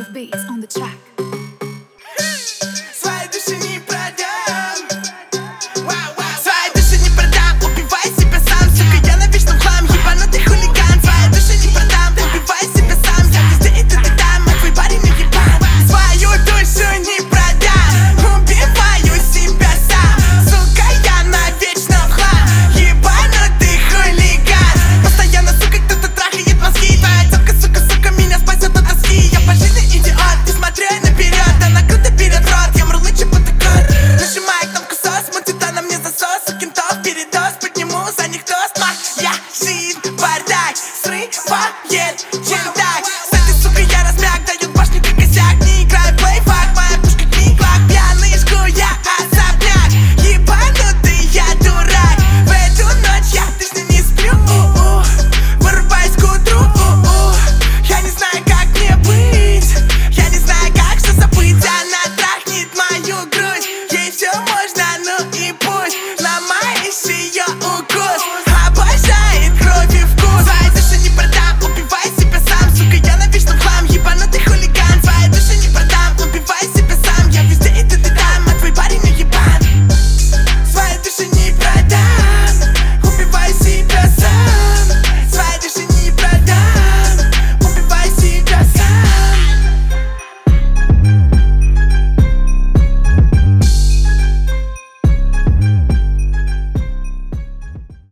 Smooth beats on the track. Своей души не продам. Своей души не продам. Убивай себя сам, сука, я на вечном хлам. Ебанутый хулиган. Своей души не продам. Убивай себя сам, я везде и тут и там. А твой парень уебан. Свою душу не продам. Убиваю себя сам, сука, я на вечном хлам. Ебанутый хулиган. Постоянно, сука, кто-то трахает мозги. Твоя тёлка, сука, меня спасет от тоски. Я по жизни идиот, не смотрю наперед. Она круто берет рот, я мурлычу под аккорд. Нажимаю кнопку сос, мутит она мне засос. Сукин-тост, передоз, подниму за них тост. Моя жизнь бардак, срывает, чем